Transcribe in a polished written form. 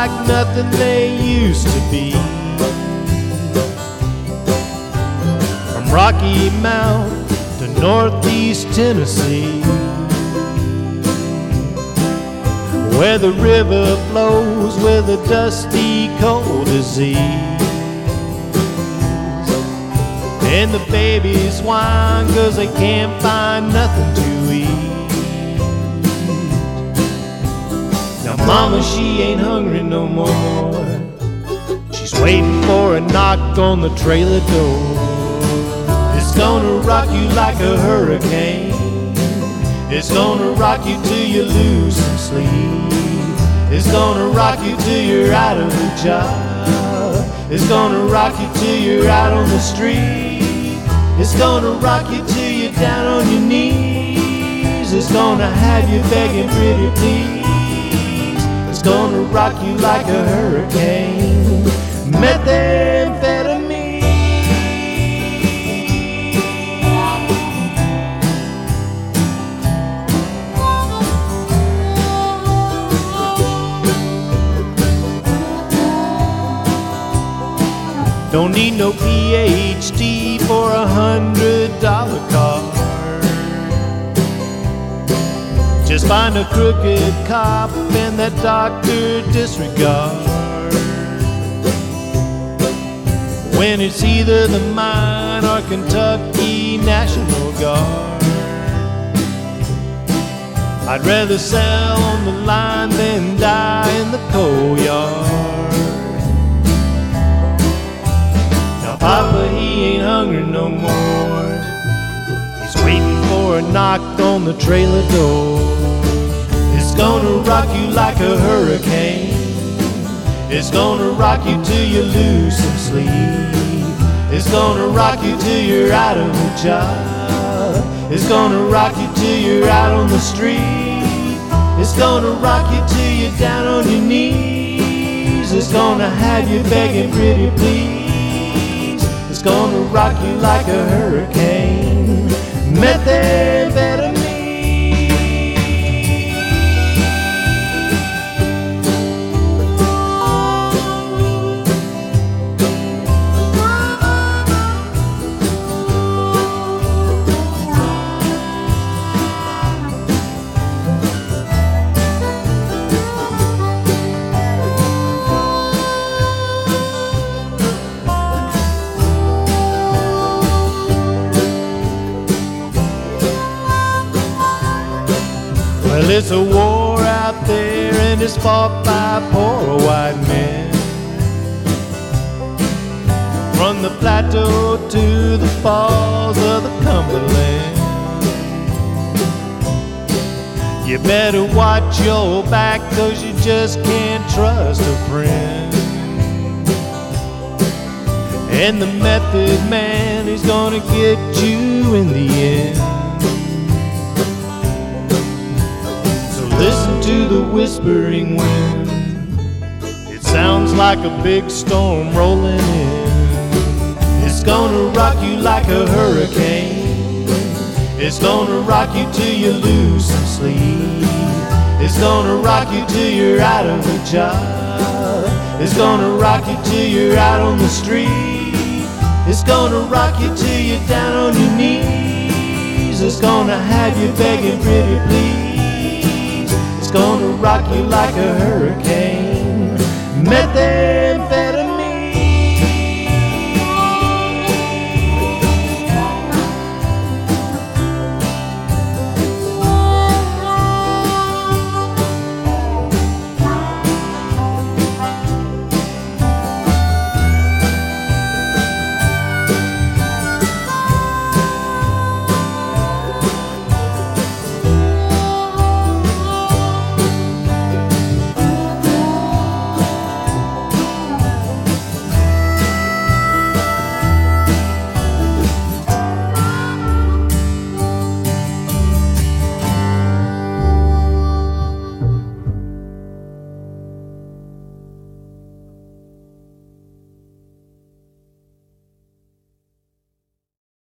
like nothing they used to be. From Rocky Mount to Northeast Tennessee, where the river flows with a dusty cold disease, and the babies whine 'cause they can't find nothing to eat. Now mama, she ain't hungry no more. She's waiting for a knock on the trailer door. It's gonna rock you like a hurricane. It's gonna rock you till you lose some sleep. It's gonna rock you till you're out of a job. It's gonna rock you till you're out on the street. It's gonna rock you till you're down on your knees. It's gonna have you begging pretty please. It's gonna rock you like a hurricane. Methamphetamine. Don't need no PhD for $100 car. Just find a crooked cop and that doctor disregard. When it's either the mine or Kentucky National Guard, I'd rather sell on the line than die in the coal yard. Papa, he ain't hungry no more. He's waiting for a knock on the trailer door. It's gonna rock you like a hurricane. It's gonna rock you till you lose some sleep. It's gonna rock you till you're out of a job. It's gonna rock you till you're out on the street. It's gonna rock you till you're down on your knees. It's gonna have you begging pretty please. It's gonna rock you like a hurricane. Methamphetamine. Well, it's a war out there and it's fought by poor white men. From the plateau to the falls of the Cumberland. You better watch your back 'cause you just can't trust a friend. And the method man is gonna get you in the end. Listen to the whispering wind. It sounds like a big storm rolling in. It's gonna rock you like a hurricane. It's gonna rock you till you lose some sleep. It's gonna rock you till you're out of a job. It's gonna rock you till you're out on the street. It's gonna rock you till you're down on your knees. It's gonna have you begging pretty please. It's gonna rock you like a hurricane. Methamphetamine.